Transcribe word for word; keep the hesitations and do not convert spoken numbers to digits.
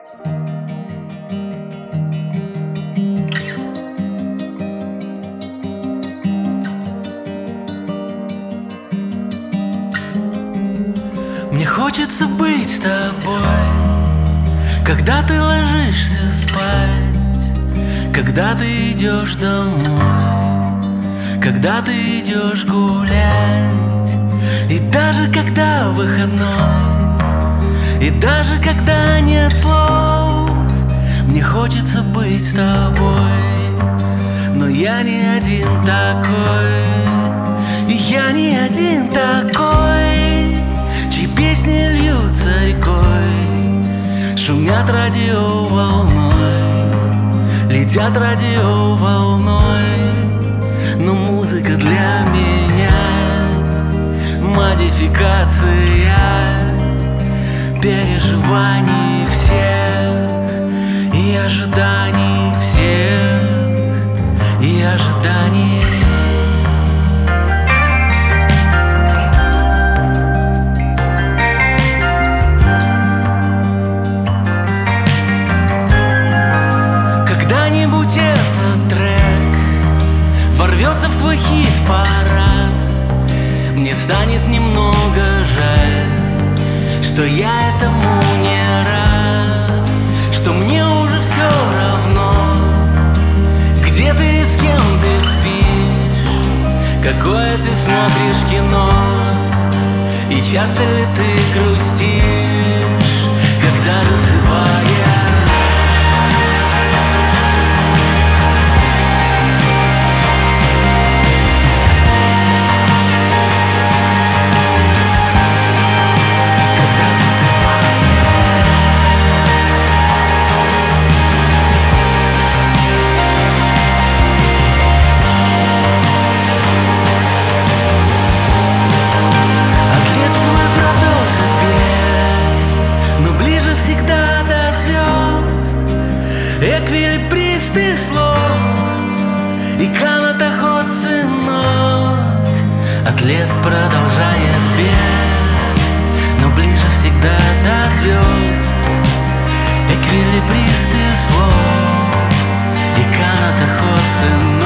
Мне хочется быть с тобой, когда ты ложишься спать, когда ты идешь домой, когда ты идешь гулять. И даже когда выходной, и даже когда нет слов, мне хочется быть с тобой. Но я не один такой, и я не один такой, чьи песни льются рекой, шумят радиоволной, летят радиоволной. Но музыка для меня модификация переживаний всех и ожиданий всех и ожиданий. Когда-нибудь этот трек ворвется в твой хит-парад, мне станет немного жаль, что я этому не рад, что мне уже все равно, где ты и с кем ты спишь, какое ты смотришь кино, и часто ли ты грустишь, когда разрываешь. Всегда до звезд эквилибристых слов и канатоход сынок. Атлет продолжает бег, но ближе всегда до звезд эквилибристых слов и канатоход сынок.